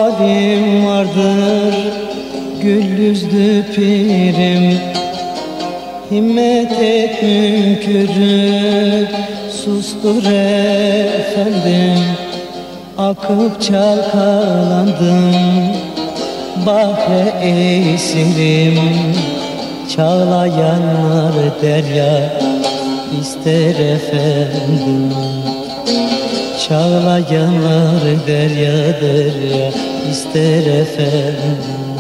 halim vardır gül yüzlü pirim. Himmet et münkürü sustur efendim. Akıp çalkalandım bahre esirim. Çağlayanlar derya ister efendim. Çağlayanlar derya derya ister efendim.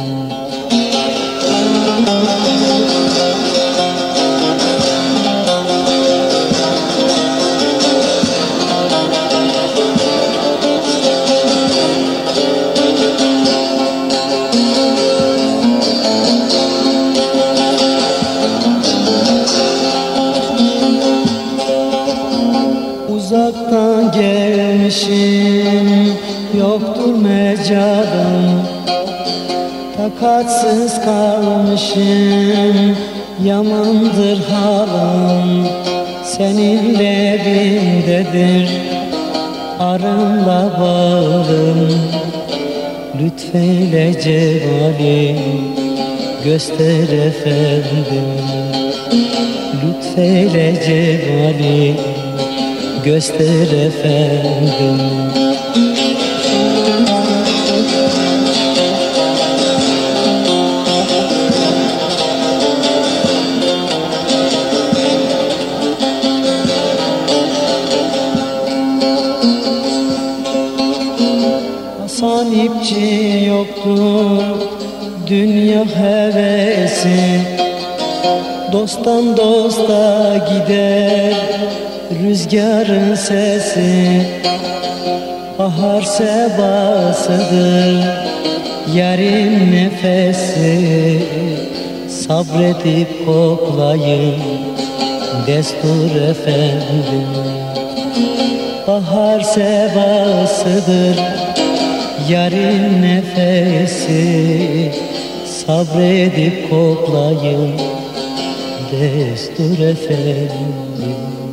Uzaktan gelmişim, yoktur mecalım. Takatsız kalmışım, yamandır halim. Seninle bindedir arımla bağım. Lütfeyle cemali göster efendim. Lütfeyle cemali göster efendim. Hasan ipçi yoktur dünya hevesi. Dosttan dosta gider rüzgarın sesi. Bahar sebasıdır yarın nefesi. Sabredip koklayın destur efendim. Bahar sebasıdır yarın nefesi. Sabredip koklayın destur efendim.